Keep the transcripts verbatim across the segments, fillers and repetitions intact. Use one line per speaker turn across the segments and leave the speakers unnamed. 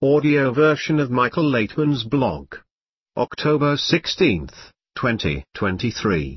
audio version of Michael Laitman's blog. October sixteenth, twenty twenty-three.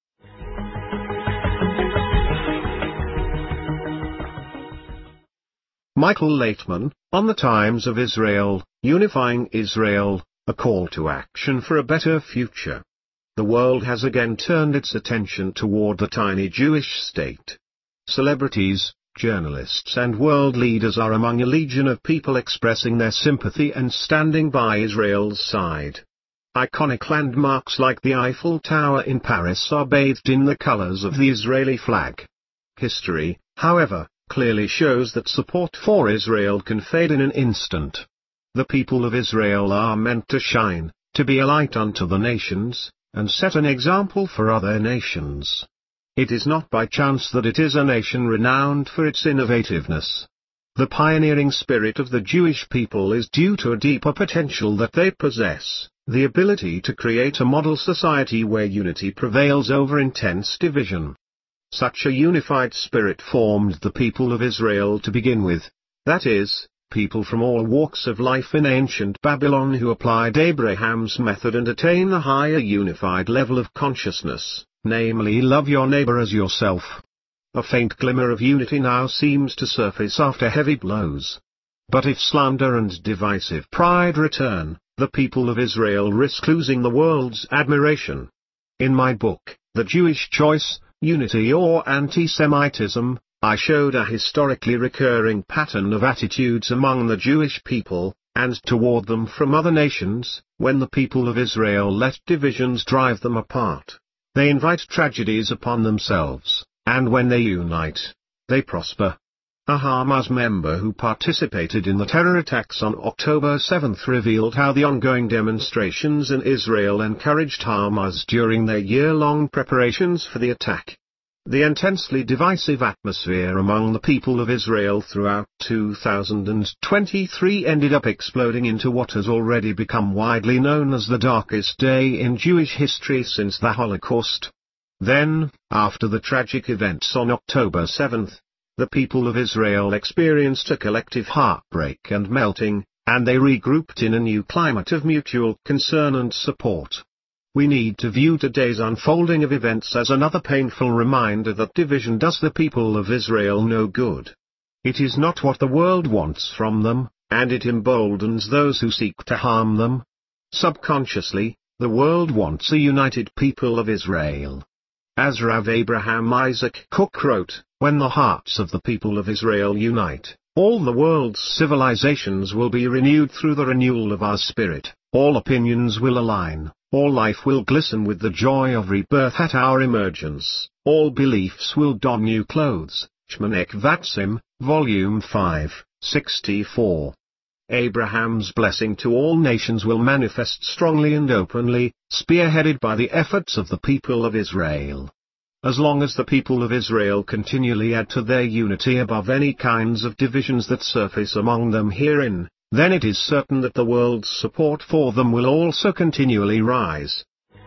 Michael Laitman, on the Times of Israel, Unifying Israel, a call to action for a better future. The world has again turned its attention toward the tiny Jewish state. Celebrities, journalists and world leaders are among a legion of people expressing their sympathy and standing by Israel's side. Iconic landmarks like the Eiffel Tower in Paris are bathed in the colors of the Israeli flag. History, however, clearly shows that support for Israel can fade in an instant. The people of Israel are meant to shine, to be a light unto the nations, and set an example for other nations. It is not by chance that it is a nation renowned for its innovativeness. The pioneering spirit of the Jewish people is due to a deeper potential that they possess, the ability to create a model society where unity prevails over intense division. Such a unified spirit formed the people of Israel to begin with, that is, people from all walks of life in ancient Babylon who applied Abraham's method and attain a higher unified level of consciousness, namely love your neighbor as yourself. A faint glimmer of unity now seems to surface after heavy blows. But if slander and divisive pride return, the people of Israel risk losing the world's admiration. In my book, The Jewish Choice, Unity or Anti-Semitism, I showed a historically recurring pattern of attitudes among the Jewish people, and toward them from other nations, when the people of Israel let divisions drive them apart. They invite tragedies upon themselves, and when they unite, they prosper. A Hamas member who participated in the terror attacks on October seventh revealed how the ongoing demonstrations in Israel encouraged Hamas during their year-long preparations for the attack. The intensely divisive atmosphere among the people of Israel throughout two thousand twenty-three ended up exploding into what has already become widely known as the darkest day in Jewish history since the Holocaust. Then, after the tragic events on October seventh, the people of Israel experienced a collective heartbreak and melting, and they regrouped in a new climate of mutual concern and support. We need to view today's unfolding of events as another painful reminder that division does the people of Israel no good. It is not what the world wants from them, and it emboldens those who seek to harm them. Subconsciously, the world wants a united people of Israel. As Rav Abraham Isaac Kook wrote, when the hearts of the people of Israel unite, all the world's civilizations will be renewed through the renewal of our spirit, all opinions will align, all life will glisten with the joy of rebirth at our emergence, all beliefs will don new clothes. Shmonek Vatsim, Volume five, sixty-four. Abraham's blessing to all nations will manifest strongly and openly, spearheaded by the efforts of the people of Israel. As long as the people of Israel continually add to their unity above any kinds of divisions that surface among them herein, then it is certain that the world's support for them will also continually rise.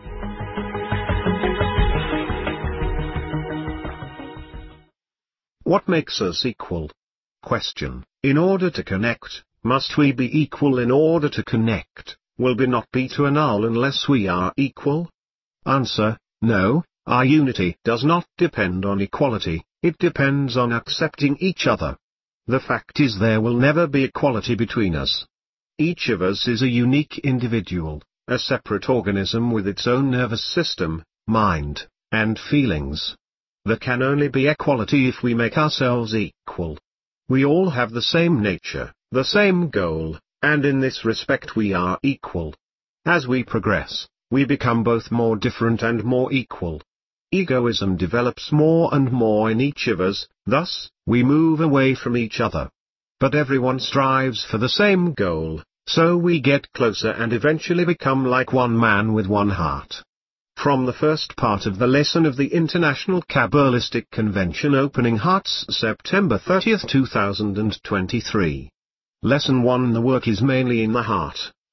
What makes us equal? Question. In order to connect, must we be equal in order to connect? Will we not be to annul unless we are equal? Answer. No, our unity does not depend on equality, it depends on accepting each other. The fact is there will never be equality between us. Each of us is a unique individual, a separate organism with its own nervous system, mind, and feelings. There can only be equality if we make ourselves equal. We all have the same nature, the same goal, and in this respect we are equal. As we progress, we become both more different and more equal. Egoism develops more and more in each of us, thus, we move away from each other. But everyone strives for the same goal, so we get closer and eventually become like one man with one heart. From the first part of the lesson of the International Kabbalistic Convention Opening Hearts, September thirtieth two thousand twenty-three. Lesson one. The work is mainly in the heart.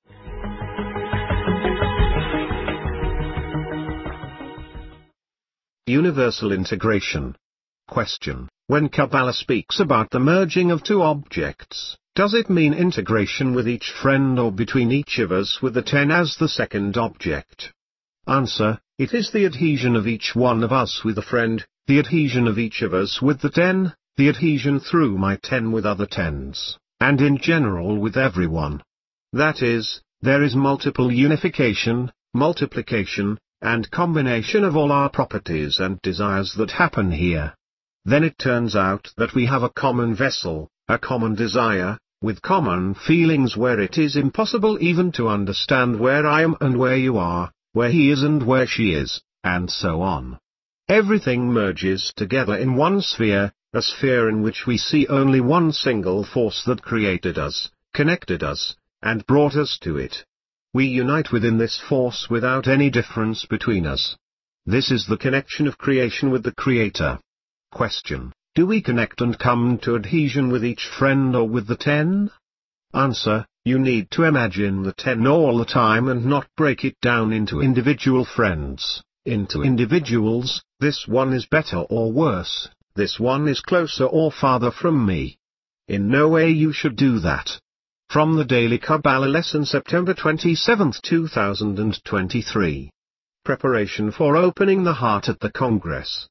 Universal integration. Question. When Kabbalah speaks about the merging of two objects, Does it mean integration with each friend or between each of us with the ten as the second object? Answer: it is the adhesion of each one of us with a friend, the adhesion of each of us with the ten, the adhesion through my ten with other tens, and in general with everyone. That is, there is multiple unification, multiplication, and combination of all our properties and desires that happen here. Then it turns out that we have a common vessel, a common desire, with common feelings where it is impossible even to understand where I am and where you are, where he is and where she is, and so on. Everything merges together in one sphere, a sphere in which we see only one single force that created us, connected us, and brought us to it. We unite within this force without any difference between us. This is the connection of creation with the Creator. Question: do we connect and come to adhesion with each friend or with the ten? Answer: you need to imagine the ten all the time and not break it down into individual friends, into individuals. This one is better or worse, this one is closer or farther from me. In no way you should do that. From the Daily Kabbalah Lesson, September twenty-seventh, two thousand twenty-three. Preparation for opening the heart at the Congress.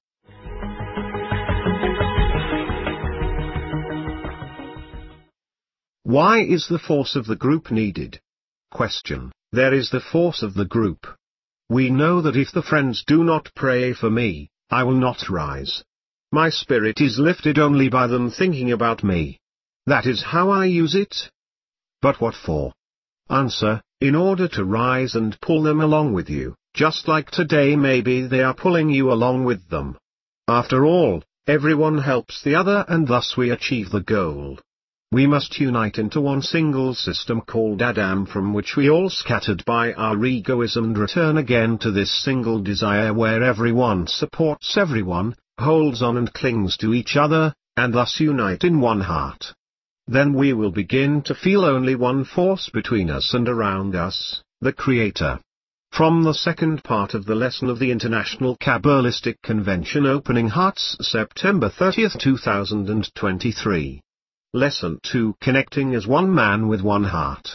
Why is the force of the group needed? Question: there is the force of the group. We know that if the friends do not pray for me, I will not rise. My spirit is lifted only by them thinking about me. That is how I use it. But what for? Answer: in order to rise and pull them along with you, just like today maybe they are pulling you along with them. After all, everyone helps the other and thus we achieve the goal. We must unite into one single system called Adam, from which we all scattered by our egoism, and return again to this single desire where everyone supports everyone, holds on and clings to each other, and thus unite in one heart. Then we will begin to feel only one force between us and around us, the Creator. From the second part of the lesson of the International Kabbalistic Convention, Opening Hearts, September thirtieth, two thousand twenty-three. Lesson two: Connecting as one man with one heart.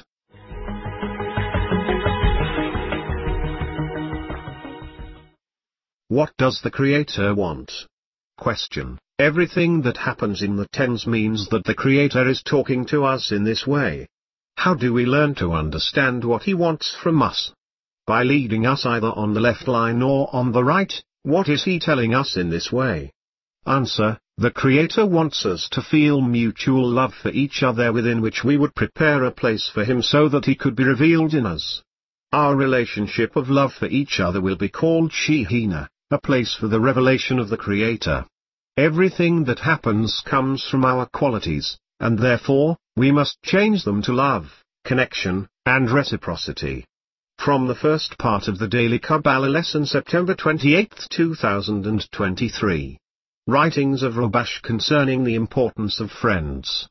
What does the Creator want? Question: everything that happens in the tens means that the Creator is talking to us in this way. How do we learn to understand what He wants from us? By leading us either on the left line or on the right. What is He telling us in this way? Answer: the Creator wants us to feel mutual love for each other, within which we would prepare a place for Him so that He could be revealed in us. Our relationship of love for each other will be called Shehina, a place for the revelation of the Creator. Everything that happens comes from our qualities, and therefore, we must change them to love, connection, and reciprocity. From the first part of the Daily Kabbalah Lesson, September twenty-eighth, two thousand twenty-three. Writings of Rabash concerning the importance of friends.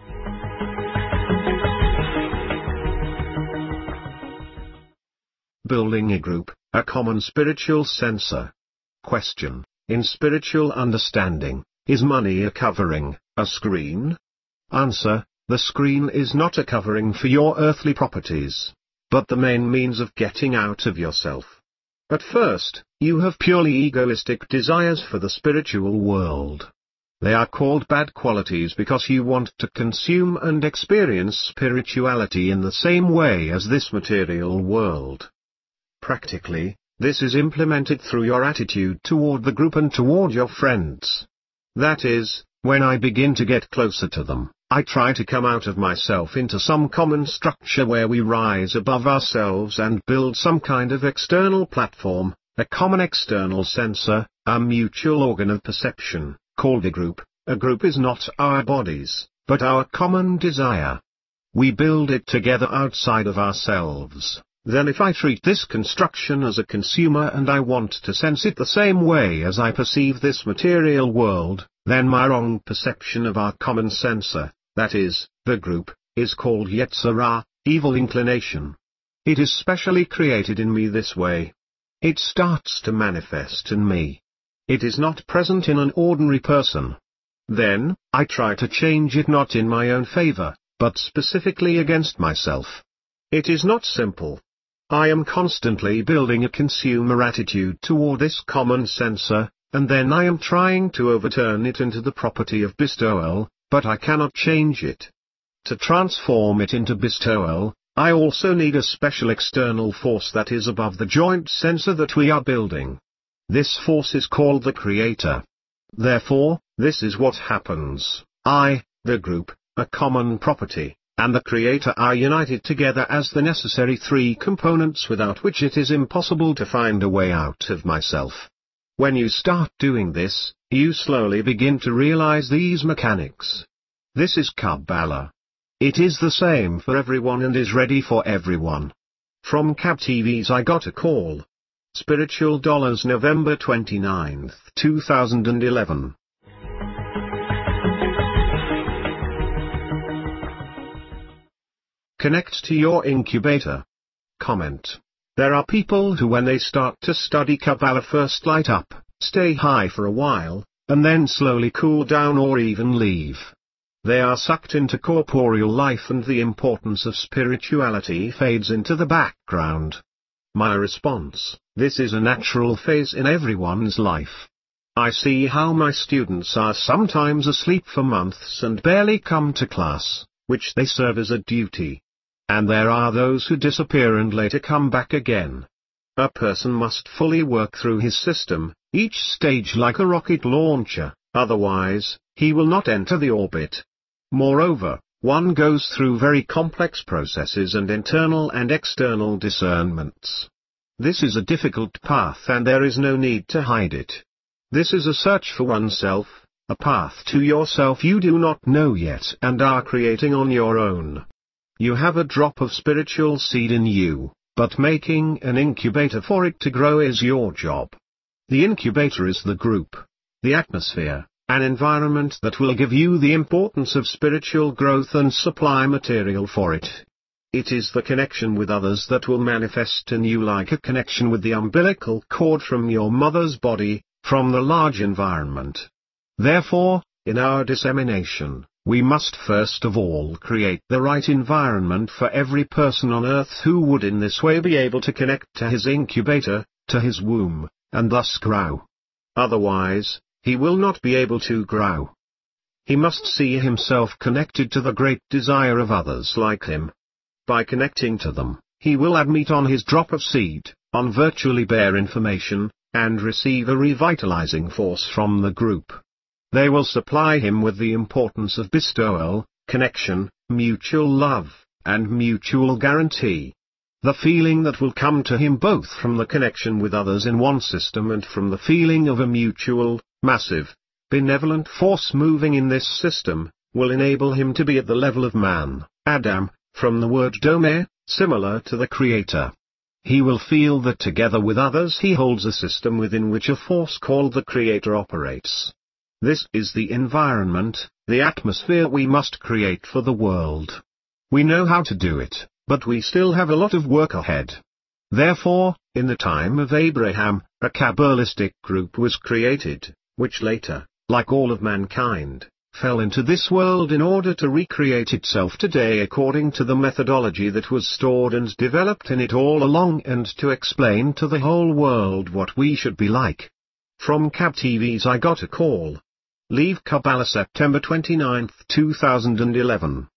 Building a group, a common spiritual sensor. Question: in spiritual understanding, is money a covering, a screen? Answer: the screen is not a covering for your earthly properties, but the main means of getting out of yourself. At first, you have purely egoistic desires for the spiritual world. They are called bad qualities because you want to consume and experience spirituality in the same way as this material world. Practically, this is implemented through your attitude toward the group and toward your friends. That is, when I begin to get closer to them, I try to come out of myself into some common structure where we rise above ourselves and build some kind of external platform, a common external sensor, a mutual organ of perception, called a group. A group is not our bodies, but our common desire. We build it together outside of ourselves. Then if I treat this construction as a consumer and I want to sense it the same way as I perceive this material world, then my wrong perception of our common sensor, that is, the group, is called Yetzer Hara, evil inclination. It is specially created in me this way. It starts to manifest in me. It is not present in an ordinary person. Then, I try to change it not in my own favor, but specifically against myself. It is not simple. I am constantly building a consumer attitude toward this common censor, and then I am trying to overturn it into the property of bestowal, but I cannot change it. To transform it into bestowal, I also need a special external force that is above the joint censor that we are building. This force is called the Creator. Therefore, this is what happens. I, the group, a common property, and the Creator are united together as the necessary three components without which it is impossible to find a way out of myself. When you start doing this, you slowly begin to realize these mechanics. This is Kabbalah. It is the same for everyone and is ready for everyone. From Cab T V's I Got a Call. Spiritual Dollars, November twenty-ninth, two thousand eleven. Connect to your incubator. Comment. There are people who when they start to study Kabbalah first light up, stay high for a while, and then slowly cool down or even leave. They are sucked into corporeal life and the importance of spirituality fades into the background. My response: this is a natural phase in everyone's life. I see how my students are sometimes asleep for months and barely come to class, which they serve as a duty. And there are those who disappear and later come back again. A person must fully work through his system, each stage like a rocket launcher, otherwise, he will not enter the orbit. Moreover, one goes through very complex processes and internal and external discernments. This is a difficult path and there is no need to hide it. This is a search for oneself, a path to yourself you do not know yet and are creating on your own. You have a drop of spiritual seed in you, but making an incubator for it to grow is your job. The incubator is the group, the atmosphere, an environment that will give you the importance of spiritual growth and supply material for it. It is the connection with others that will manifest in you like a connection with the umbilical cord from your mother's body, from the large environment. Therefore, in our dissemination, we must first of all create the right environment for every person on earth who would in this way be able to connect to his incubator, to his womb, and thus grow. Otherwise, he will not be able to grow. He must see himself connected to the great desire of others like him. By connecting to them, he will add meat on his drop of seed, on virtually bare information, and receive a revitalizing force from the group. They will supply him with the importance of bestowal, connection, mutual love, and mutual guarantee. The feeling that will come to him both from the connection with others in one system and from the feeling of a mutual, massive, benevolent force moving in this system, will enable him to be at the level of man, Adam, from the word Dome, similar to the Creator. He will feel that together with others he holds a system within which a force called the Creator operates. This is the environment, the atmosphere we must create for the world. We know how to do it, but we still have a lot of work ahead. Therefore, in the time of Abraham, a Kabbalistic group was created, which later, like all of mankind, fell into this world in order to recreate itself today according to the methodology that was stored and developed in it all along and to explain to the whole world what we should be like. From Cab T V's I Got a Call. Leave Kabbalah, September twenty-ninth, two thousand eleven.